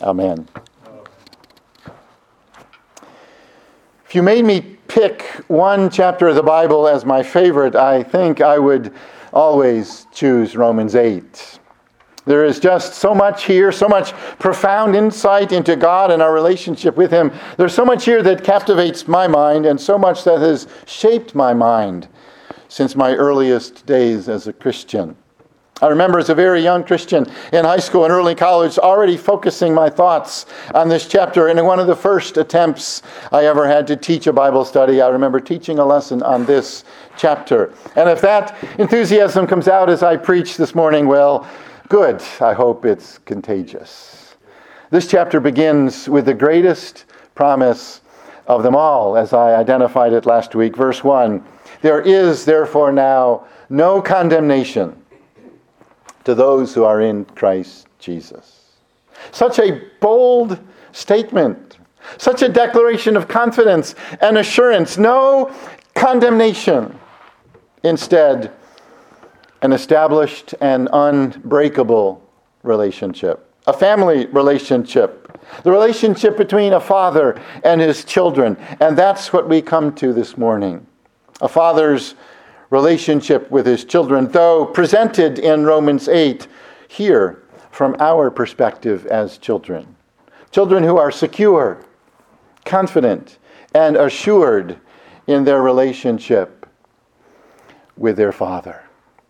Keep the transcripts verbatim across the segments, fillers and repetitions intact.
Amen. If you made me pick one chapter of the Bible as my favorite, I think I would always choose Romans eight. There is just so much here, so much profound insight into God and our relationship with Him. There's so much here that captivates my mind and so much that has shaped my mind since my earliest days as a Christian. I remember as a very young Christian in high school and early college already focusing my thoughts on this chapter. And in one of the first attempts I ever had to teach a Bible study, I remember teaching a lesson on this chapter. And if that enthusiasm comes out as I preach this morning, well, good. I hope it's contagious. This chapter begins with the greatest promise of them all, as I identified it last week. Verse one, there is therefore now no condemnation to those who are in Christ Jesus. Such a bold statement, such a declaration of confidence and assurance. No condemnation. Instead, an established and unbreakable relationship, a family relationship, the relationship between a father and his children. And that's what we come to this morning. A father's relationship with his children, though presented in Romans eight here from our perspective as children. Children who are secure, confident, and assured in their relationship with their father.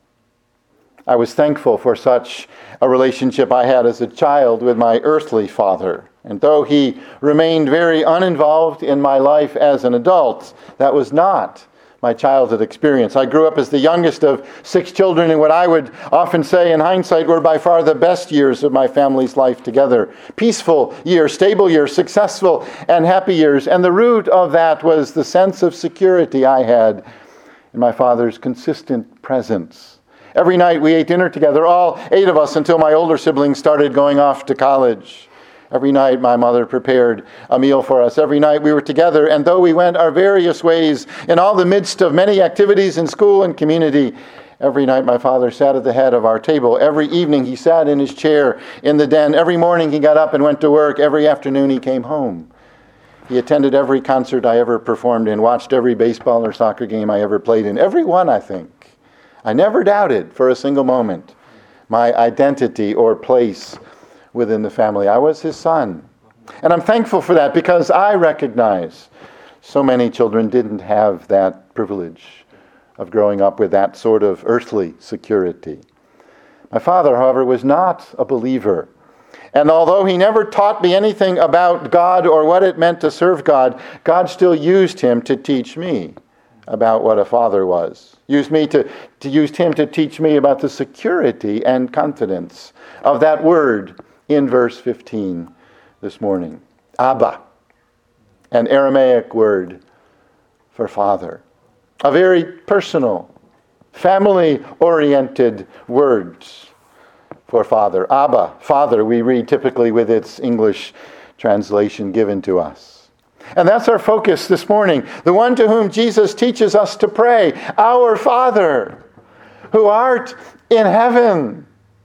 I was thankful for such a relationship I had as a child with my earthly father. And though he remained very uninvolved in my life as an adult, that was not my childhood experience. I grew up as the youngest of six children in what I would often say in hindsight were by far the best years of my family's life together. Peaceful years, stable years, successful and happy years. And the root of that was the sense of security I had in my father's consistent presence. Every night we ate dinner together, all eight of us, until my older siblings started going off to college. Every night my mother prepared a meal for us. Every night we were together, and though we went our various ways in all the midst of many activities in school and community, every night my father sat at the head of our table. Every evening he sat in his chair in the den. Every morning he got up and went to work. Every afternoon he came home. He attended every concert I ever performed in, watched every baseball or soccer game I ever played in. Every one, I think. I never doubted for a single moment my identity or place within the family. I was his son. And I'm thankful for that because I recognize so many children didn't have that privilege of growing up with that sort of earthly security. My father, however, was not a believer. And although he never taught me anything about God or what it meant to serve God, God still used him to teach me about what a father was. Used me to, to used him to teach me about the security and confidence of that word in verse fifteen this morning. Abba, an Aramaic word for father. A very personal, family-oriented word for father. Abba, father, we read typically with its English translation given to us. And that's our focus this morning. The one to whom Jesus teaches us to pray, our Father, who art in heaven.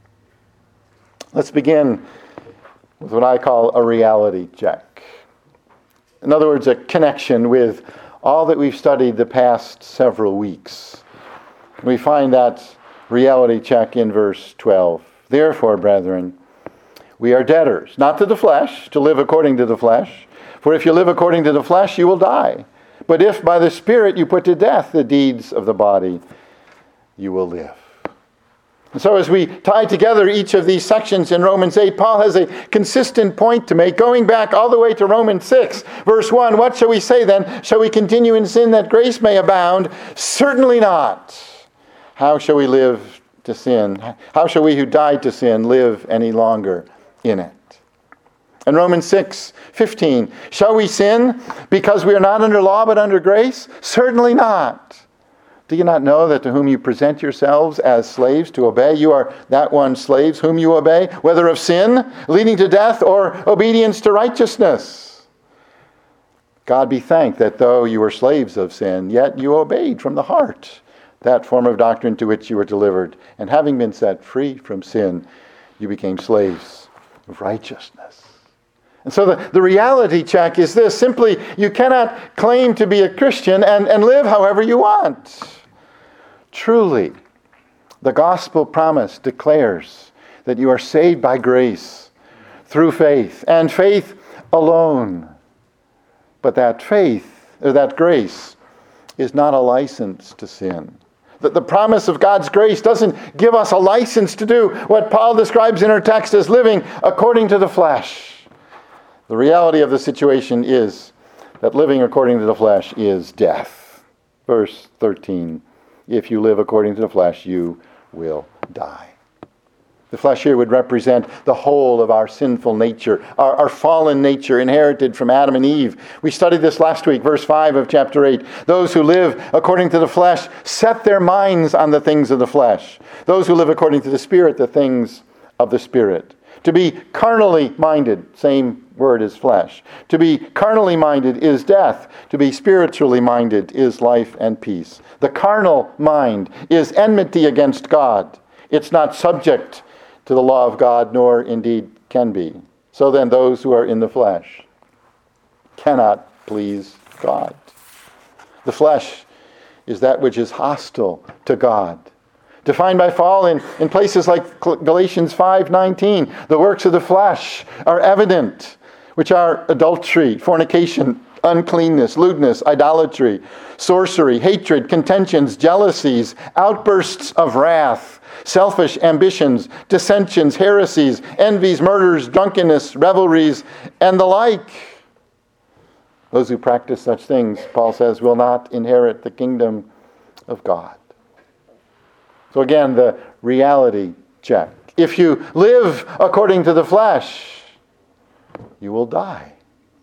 Let's begin with what I call a reality check. In other words, a connection with all that we've studied the past several weeks. We find that reality check in verse twelve. Therefore, brethren, we are debtors, not to the flesh, to live according to the flesh. For if you live according to the flesh, you will die. But if by the Spirit you put to death the deeds of the body, you will live. And so as we tie together each of these sections in Romans eight, Paul has a consistent point to make, going back all the way to Romans six, verse one. What shall we say then? Shall we continue in sin that grace may abound? Certainly not. How shall we live to sin? How shall we who died to sin live any longer in it? In Romans six fifteen, shall we sin because we are not under law but under grace? Certainly not. Do you not know that to whom you present yourselves as slaves to obey, you are that one slaves whom you obey, whether of sin, leading to death, or obedience to righteousness? God be thanked that though you were slaves of sin, yet you obeyed from the heart that form of doctrine to which you were delivered. And having been set free from sin, you became slaves of righteousness. And so the, the reality check is this: simply, you cannot claim to be a Christian and, and live however you want. Truly, the gospel promise declares that you are saved by grace through faith, and faith alone. But that faith, or that grace, is not a license to sin. The, the promise of God's grace doesn't give us a license to do what Paul describes in our text as living according to the flesh. The reality of the situation is that living according to the flesh is death. Verse thirteen, if you live according to the flesh, you will die. The flesh here would represent the whole of our sinful nature, our, our fallen nature inherited from Adam and Eve. We studied this last week, verse five of chapter eight. Those who live according to the flesh set their minds on the things of the flesh. Those who live according to the Spirit, the things of the Spirit. To be carnally minded, same word as flesh. To be carnally minded is death. To be spiritually minded is life and peace. The carnal mind is enmity against God. It's not subject to the law of God, nor indeed can be. So then those who are in the flesh cannot please God. The flesh is that which is hostile to God. Defined by Paul in, in places like Galatians five nineteen, the works of the flesh are evident, which are adultery, fornication, uncleanness, lewdness, idolatry, sorcery, hatred, contentions, jealousies, outbursts of wrath, selfish ambitions, dissensions, heresies, envies, murders, drunkenness, revelries, and the like. Those who practice such things, Paul says, will not inherit the kingdom of God. So again, the reality check. If you live according to the flesh, you will die.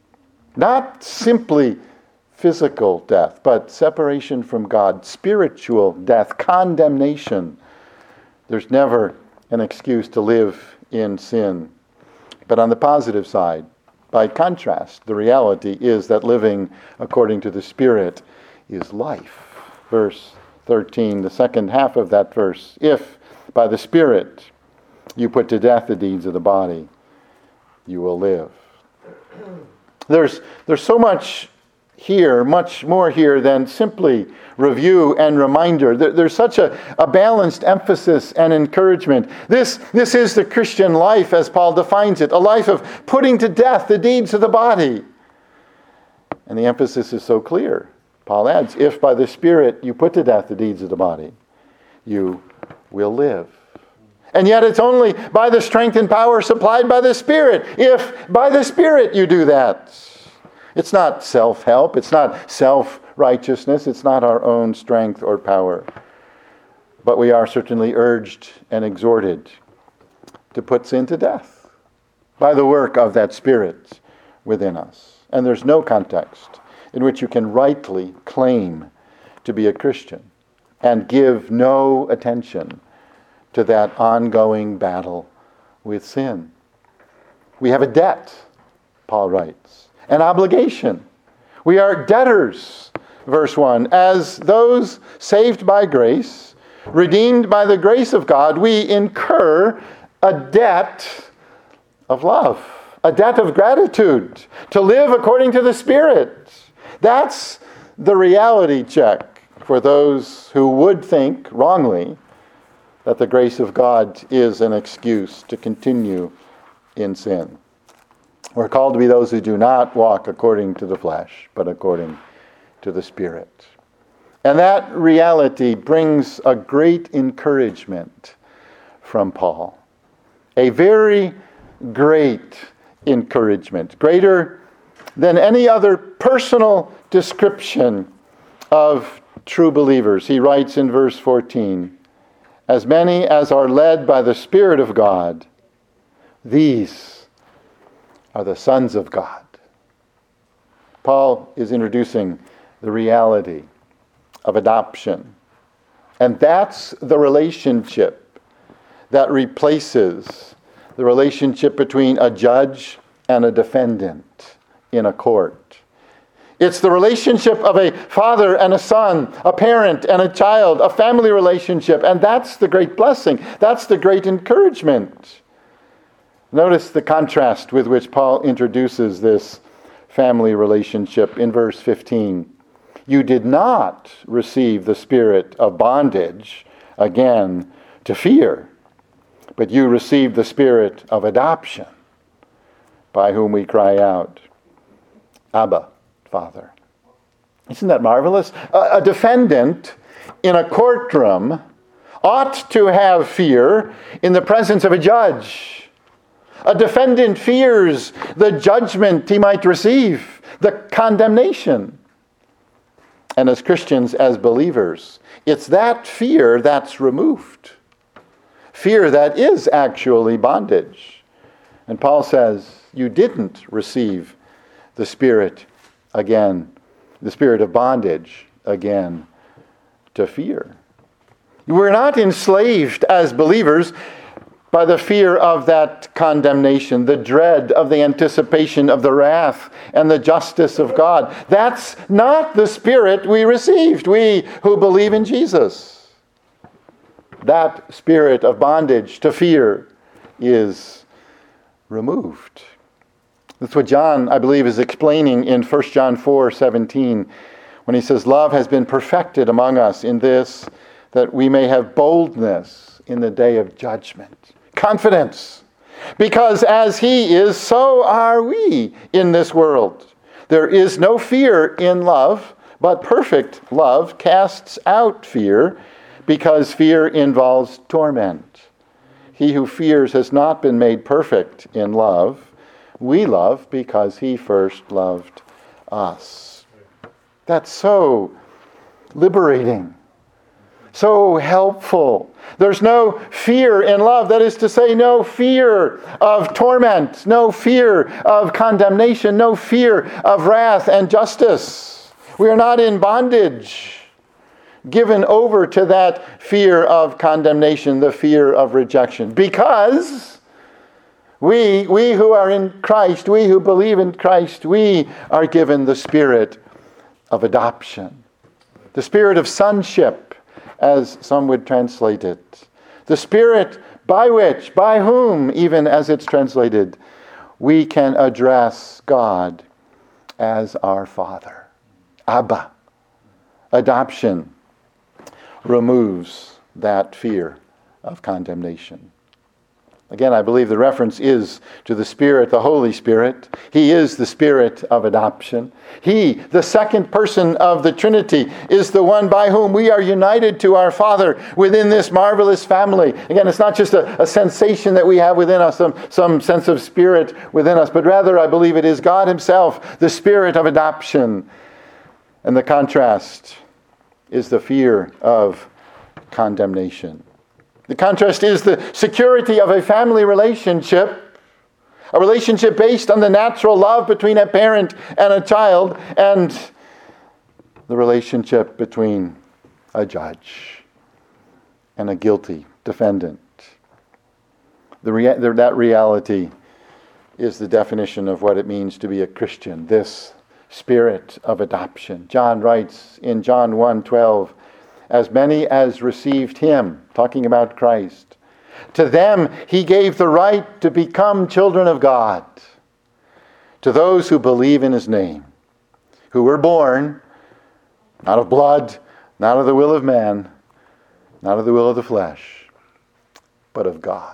Not simply physical death, but separation from God, spiritual death, condemnation. There's never an excuse to live in sin. But on the positive side, by contrast, the reality is that living according to the Spirit is life. Verse thirteen, the second half of that verse. If by the Spirit you put to death the deeds of the body, you will live. There's, there's so much here, much more here than simply review and reminder. There, there's such a, a balanced emphasis and encouragement. This, this is the Christian life as Paul defines it, a life of putting to death the deeds of the body. And the emphasis is so clear. Paul adds, if by the Spirit you put to death the deeds of the body, you will live. And yet it's only by the strength and power supplied by the Spirit. If by the Spirit you do that. It's not self-help. It's not self-righteousness. It's not our own strength or power. But we are certainly urged and exhorted to put sin to death by the work of that Spirit within us. And there's no context in which you can rightly claim to be a Christian and give no attention to that ongoing battle with sin. We have a debt, Paul writes, an obligation. We are debtors, verse one, as those saved by grace, redeemed by the grace of God, we incur a debt of love, a debt of gratitude, to live according to the Spirit. That's the reality check for those who would think wrongly that the grace of God is an excuse to continue in sin. We're called to be those who do not walk according to the flesh, but according to the Spirit. And that reality brings a great encouragement from Paul. A very great encouragement, greater than any other personal description of true believers. He writes in verse fourteen, as many as are led by the Spirit of God, these are the sons of God. Paul is introducing the reality of adoption. And that's the relationship that replaces the relationship between a judge and a defendant in a court. It's the relationship of a father and a son, a parent and a child, a family relationship. And that's the great blessing. That's the great encouragement. Notice the contrast with which Paul introduces this family relationship in verse fifteen. You did not receive the spirit of bondage, again, to fear, but you received the spirit of adoption, by whom we cry out, Abba, Father. Isn't that marvelous? A, a defendant in a courtroom ought to have fear in the presence of a judge. A defendant fears the judgment he might receive, the condemnation. And as Christians, as believers, it's that fear that's removed. Fear that is actually bondage. And Paul says, you didn't receive the spirit again, the spirit of bondage again to fear. We're not enslaved as believers by the fear of that condemnation, the dread of the anticipation of the wrath and the justice of God. That's not the spirit we received, we who believe in Jesus. That spirit of bondage to fear is removed. That's what John, I believe, is explaining in First John four seventeen, when he says, love has been perfected among us in this, that we may have boldness in the day of judgment. Confidence. Because as he is, so are we in this world. There is no fear in love, but perfect love casts out fear, because fear involves torment. He who fears has not been made perfect in love. We love because he first loved us. That's so liberating. So helpful. There's no fear in love. That is to say, no fear of torment, no fear of condemnation, no fear of wrath and justice. We are not in bondage, given over to that fear of condemnation, the fear of rejection. Because we, we who are in Christ, we who believe in Christ, we are given the spirit of adoption, the spirit of sonship, as some would translate it. The spirit by which, by whom, even as it's translated, we can address God as our Father. Abba. Adoption removes that fear of condemnation. Again, I believe the reference is to the Spirit, the Holy Spirit. He is the Spirit of adoption. He, the second person of the Trinity, is the one by whom we are united to our Father within this marvelous family. Again, it's not just a, a sensation that we have within us, some, some sense of spirit within us, but rather I believe it is God himself, the Spirit of adoption. And the contrast is the fear of condemnation. The contrast is the security of a family relationship, a relationship based on the natural love between a parent and a child, and the relationship between a judge and a guilty defendant. The rea- that reality is the definition of what it means to be a Christian, this spirit of adoption. John writes in John one twelve, as many as received him, talking about Christ, to them he gave the right to become children of God, to those who believe in his name, who were born not of blood, not of the will of man, not of the will of the flesh, but of God.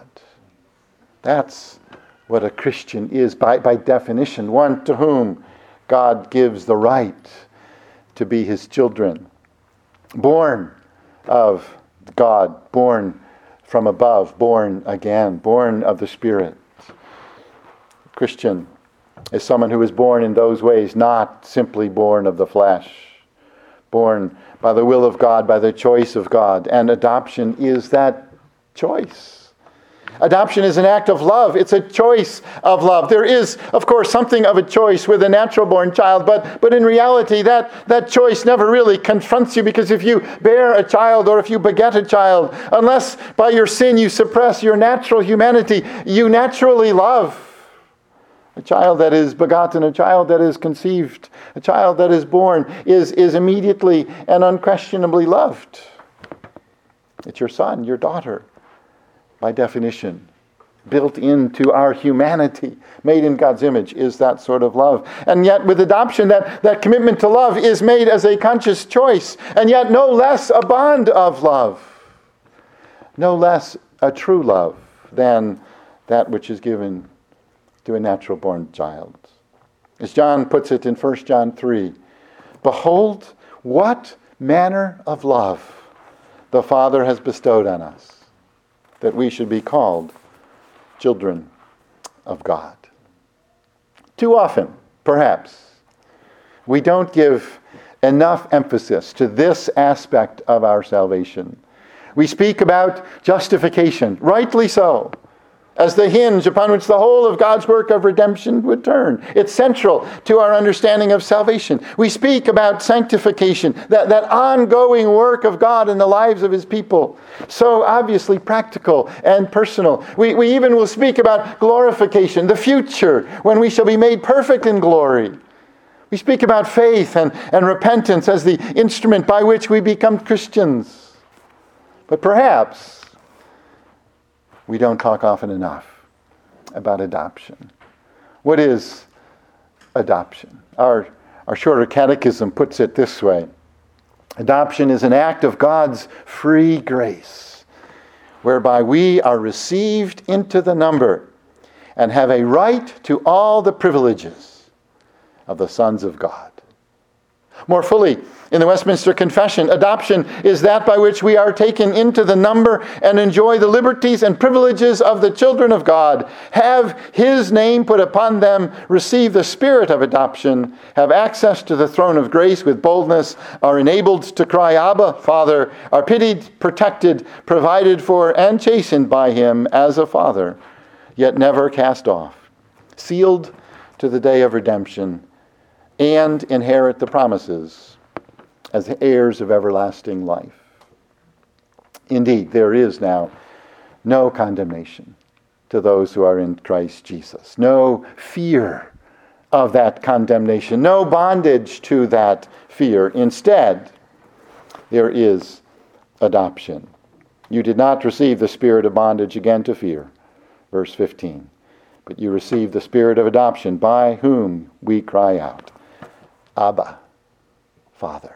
That's what a Christian is by, by definition, one to whom God gives the right to be his children. Born of God, born from above, born again, born of the Spirit. Christian is someone who is born in those ways, not simply born of the flesh, born by the will of God, by the choice of God. And adoption is that choice. Adoption is an act of love. It's a choice of love. There is, of course, something of a choice with a natural-born child, but, but in reality, that, that choice never really confronts you, because if you bear a child or if you beget a child, unless by your sin you suppress your natural humanity, you naturally love. A child that is begotten, a child that is conceived, a child that is born is, is immediately and unquestionably loved. It's your son, your daughter, by definition. built into our humanity, made in God's image, is that sort of love. And yet with adoption, that, that commitment to love is made as a conscious choice, and yet no less a bond of love, no less a true love than that which is given to a natural-born child. As John puts it in First John three, behold, what manner of love the Father has bestowed on us, that we should be called children of God. Too often, perhaps, we don't give enough emphasis to this aspect of our salvation. We speak about justification, rightly so, as the hinge upon which the whole of God's work of redemption would turn. It's central to our understanding of salvation. We speak about sanctification, that, that ongoing work of God in the lives of His people. So obviously practical and personal. We, we even will speak about glorification, the future, when we shall be made perfect in glory. We speak about faith and, and repentance as the instrument by which we become Christians. But perhaps we don't talk often enough about adoption. What is adoption? Our, our shorter catechism puts it this way. Adoption is an act of God's free grace, whereby we are received into the number and have a right to all the privileges of the sons of God. More fully, in the Westminster Confession, adoption is that by which we are taken into the number and enjoy the liberties and privileges of the children of God, have His name put upon them, receive the spirit of adoption, have access to the throne of grace with boldness, are enabled to cry, Abba, Father, are pitied, protected, provided for, and chastened by Him as a Father, yet never cast off, sealed to the day of redemption, and inherit the promises as heirs of everlasting life. Indeed, there is now no condemnation to those who are in Christ Jesus. No fear of that condemnation. No bondage to that fear. Instead, there is adoption. You did not receive the spirit of bondage again to fear. Verse fifteen. But you received the spirit of adoption, by whom we cry out, Abba, Father.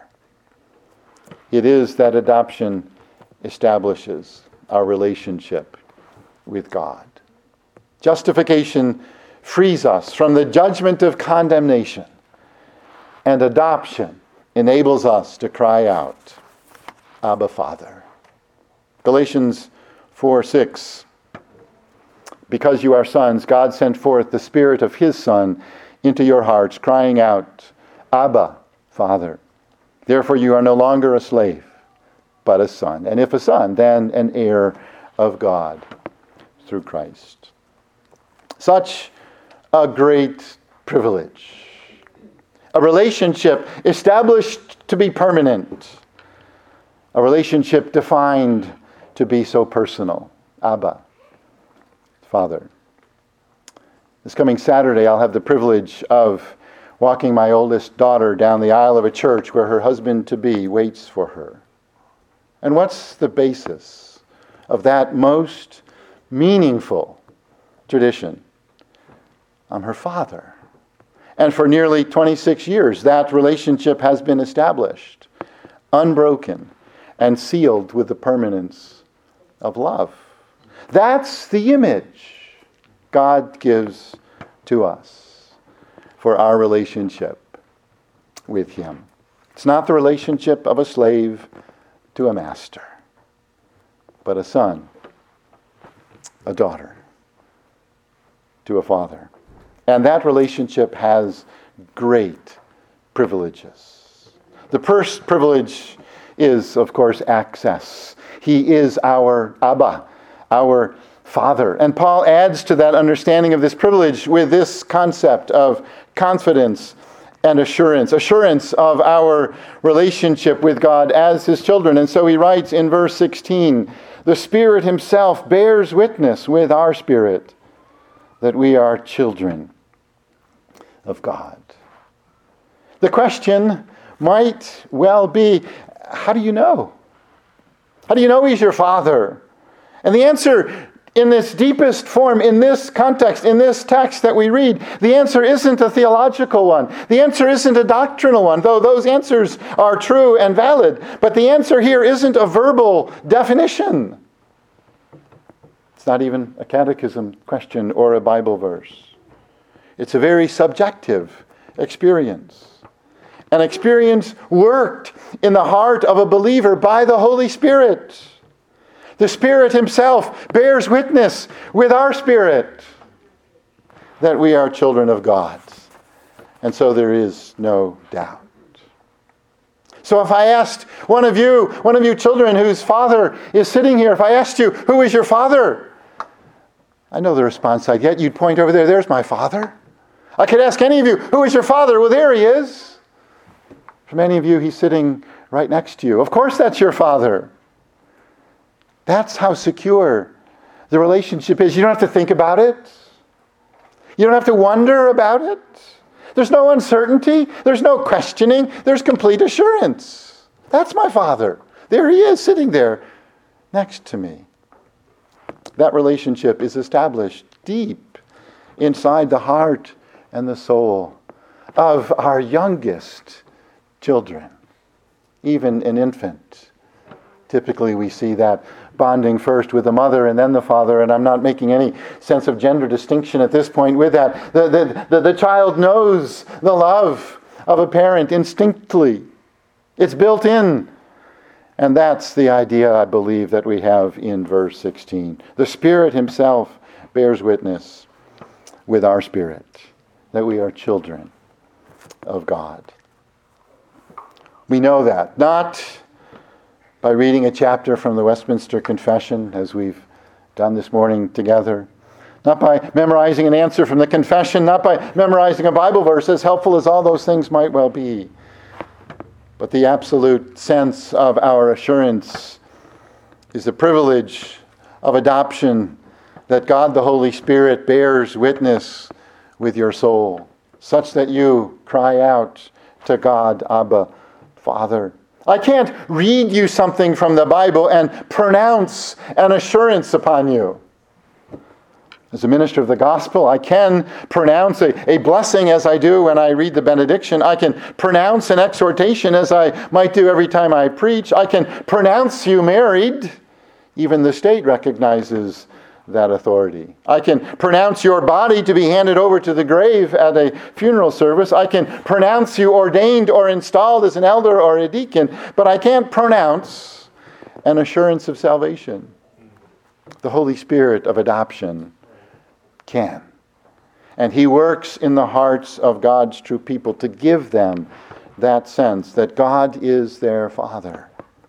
It is that adoption establishes our relationship with God. Justification frees us from the judgment of condemnation, and adoption enables us to cry out, Abba, Father. Galatians four six. Because you are sons, God sent forth the Spirit of His Son into your hearts, crying out, Abba, Father. Therefore you are no longer a slave, but a son. And if a son, then an heir of God through Christ. Such a great privilege. A relationship established to be permanent. A relationship defined to be so personal. Abba, Father. This coming Saturday, I'll have the privilege of walking my oldest daughter down the aisle of a church where her husband-to-be waits for her. And what's the basis of that most meaningful tradition? I'm her father. And for nearly twenty-six years, that relationship has been established, unbroken, and sealed with the permanence of love. That's the image God gives to us for our relationship with Him. It's not the relationship of a slave to a master, but a son, a daughter, to a father. And that relationship has great privileges. The first privilege is, of course, access. He is our Abba, our Father. And Paul adds to that understanding of this privilege with this concept of confidence and assurance. Assurance of our relationship with God as His children. And so he writes in verse sixteen, the Spirit Himself bears witness with our spirit that we are children of God. The question might well be, how do you know? How do you know He's your Father? And the answer In this deepest form, in this context, in this text that we read, the answer isn't a theological one. The answer isn't a doctrinal one, though those answers are true and valid. But the answer here isn't a verbal definition. It's not even a catechism question or a Bible verse. It's a very subjective experience. An experience worked in the heart of a believer by the Holy Spirit. The Spirit Himself bears witness with our spirit that we are children of God. And so there is no doubt. So if I asked one of you, one of you children whose father is sitting here, if I asked you, who is your father? I know the response I'd get. You'd point over there, there's my father. I could ask any of you, who is your father? Well, there he is. For many of you, he's sitting right next to you. Of course that's your father. That's how secure the relationship is. You don't have to think about it. You don't have to wonder about it. There's no uncertainty. There's no questioning. There's complete assurance. That's my father. There he is, sitting there next to me. That relationship is established deep inside the heart and the soul of our youngest children, even an infant. Typically we see that bonding first with the mother and then the father, and I'm not making any sense of gender distinction at this point with that. The, the, the, the child knows the love of a parent instinctively. It's built in. And that's the idea, I believe, that we have in verse sixteen. The Spirit Himself bears witness with our spirit that we are children of God. We know that, not by reading a chapter from the Westminster Confession, as we've done this morning together, not by memorizing an answer from the confession, not by memorizing a Bible verse, as helpful as all those things might well be, but the absolute sense of our assurance is the privilege of adoption, that God the Holy Spirit bears witness with your soul, such that you cry out to God, Abba, Father. I can't read you something from the Bible and pronounce an assurance upon you. As a minister of the gospel, I can pronounce a, a blessing as I do when I read the benediction. I can pronounce an exhortation as I might do every time I preach. I can pronounce you married. Even the state recognizes that authority. I can pronounce your body to be handed over to the grave at a funeral service. I can pronounce you ordained or installed as an elder or a deacon, but I can't pronounce an assurance of salvation. The Holy Spirit of adoption can. And He works in the hearts of God's true people to give them that sense that God is their Father,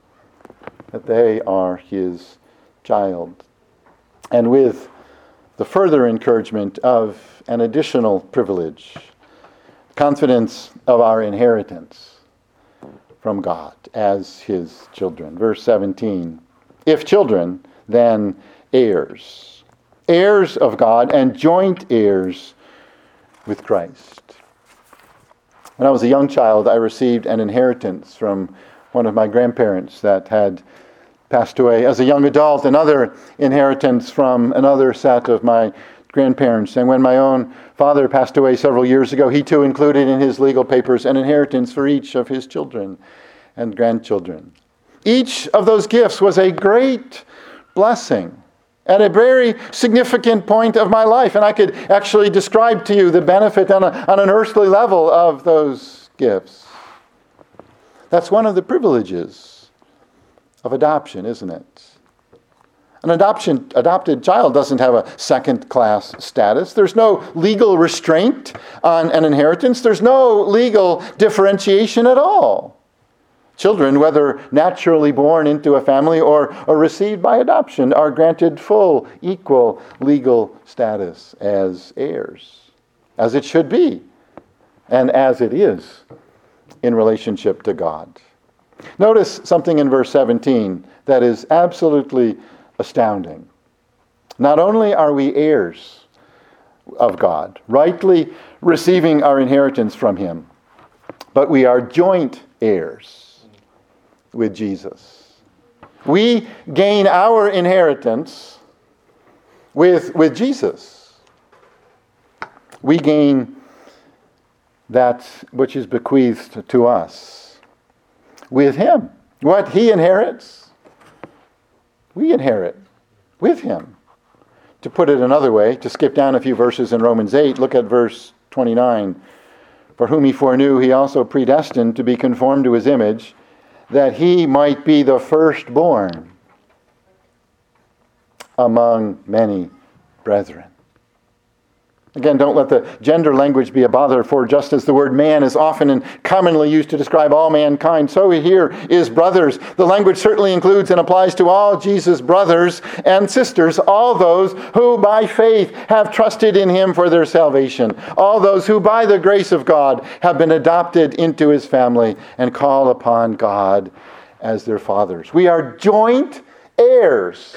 that they are His child. And with the further encouragement of an additional privilege, confidence of our inheritance from God as His children. Verse seventeen, if children, then heirs. Heirs of God and joint heirs with Christ. When I was a young child, I received an inheritance from one of my grandparents that had passed away. As a young adult, another inheritance from another set of my grandparents. And when my own father passed away several years ago, he too included in his legal papers an inheritance for each of his children and grandchildren. Each of those gifts was a great blessing at a very significant point of my life. And I could actually describe to you the benefit on, a, on an earthly level of those gifts. That's one of the privileges of adoption, isn't it? An adoption, adopted child doesn't have a second-class status. There's no legal restraint on an inheritance. There's no legal differentiation at all. Children, whether naturally born into a family or, or received by adoption, are granted full, equal legal status as heirs, as it should be, and as it is in relationship to God. Notice something in verse seventeen that is absolutely astounding. Not only are we heirs of God, rightly receiving our inheritance from Him, but we are joint heirs with Jesus. We gain our inheritance With, with Jesus, we gain that which is bequeathed to us. With him, what he inherits, we inherit with him. To put it another way, to skip down a few verses in Romans eight, look at verse twenty-nine. For whom he foreknew, he also predestined to be conformed to his image, that he might be the firstborn among many brethren. Again, don't let the gender language be a bother, for just as the word man is often and commonly used to describe all mankind, so here is brothers. The language certainly includes and applies to all Jesus' brothers and sisters, all those who by faith have trusted in him for their salvation, all those who by the grace of God have been adopted into his family and call upon God as their fathers. We are joint heirs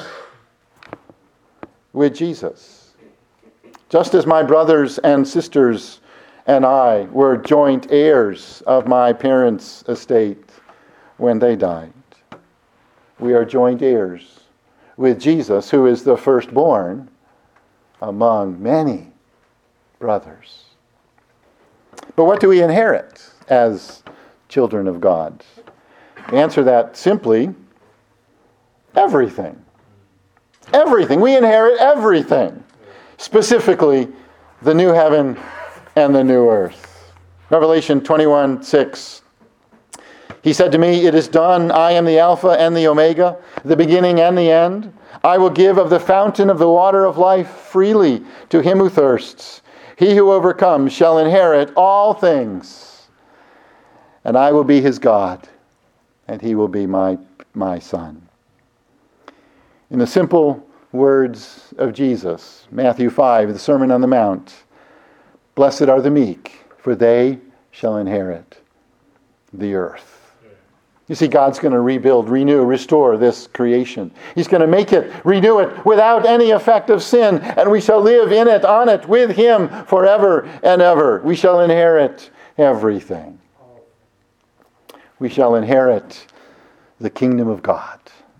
with Jesus. Just as my brothers and sisters and I were joint heirs of my parents' estate when they died, we are joint heirs with Jesus, who is the firstborn among many brothers. But what do we inherit as children of God? Answer that simply, everything. Everything. We inherit everything. Specifically, the new heaven and the new earth. Revelation twenty-one six. He said to me, "It is done. I am the Alpha and the Omega, the beginning and the end. I will give of the fountain of the water of life freely to him who thirsts. He who overcomes shall inherit all things. And I will be his God, and he will be my, my son." In the simple words of Jesus, Matthew five, the Sermon on the Mount, "Blessed are the meek, for they shall inherit the earth." You see, God's going to rebuild, renew, restore this creation. He's going to make it, renew it without any effect of sin, and we shall live in it, on it, with him forever and ever. We shall inherit everything. We shall inherit the kingdom of God,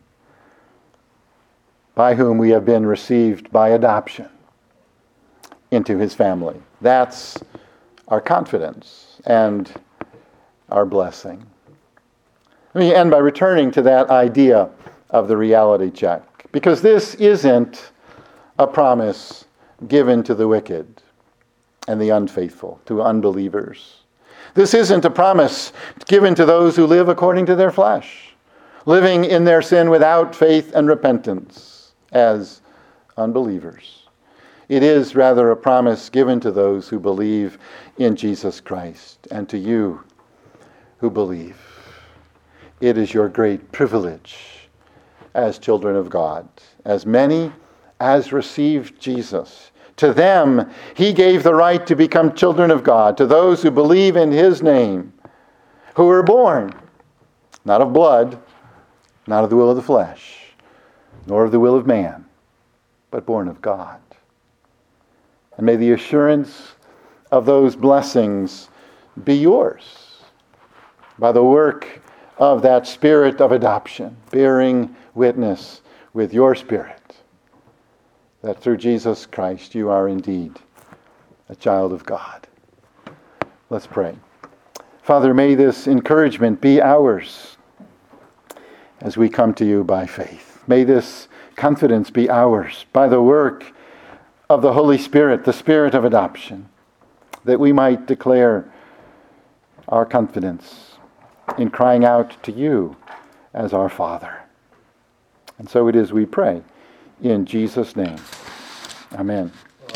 by whom we have been received by adoption into his family. That's our confidence and our blessing. Let me end by returning to that idea of the reality check, because this isn't a promise given to the wicked and the unfaithful, to unbelievers. This isn't a promise given to those who live according to their flesh, living in their sin without faith and repentance as unbelievers. It is rather a promise given to those who believe in Jesus Christ, and to you who believe. It is your great privilege as children of God. As many as received Jesus, to them he gave the right to become children of God, to those who believe in his name, who were born not of blood, not of the will of the flesh, nor of the will of man, but born of God. And may the assurance of those blessings be yours by the work of that Spirit of adoption, bearing witness with your spirit that through Jesus Christ you are indeed a child of God. Let's pray. Father, may this encouragement be ours as we come to you by faith. May this confidence be ours by the work of the Holy Spirit, the Spirit of adoption, that we might declare our confidence in crying out to you as our Father. And so it is we pray in Jesus' name. Amen.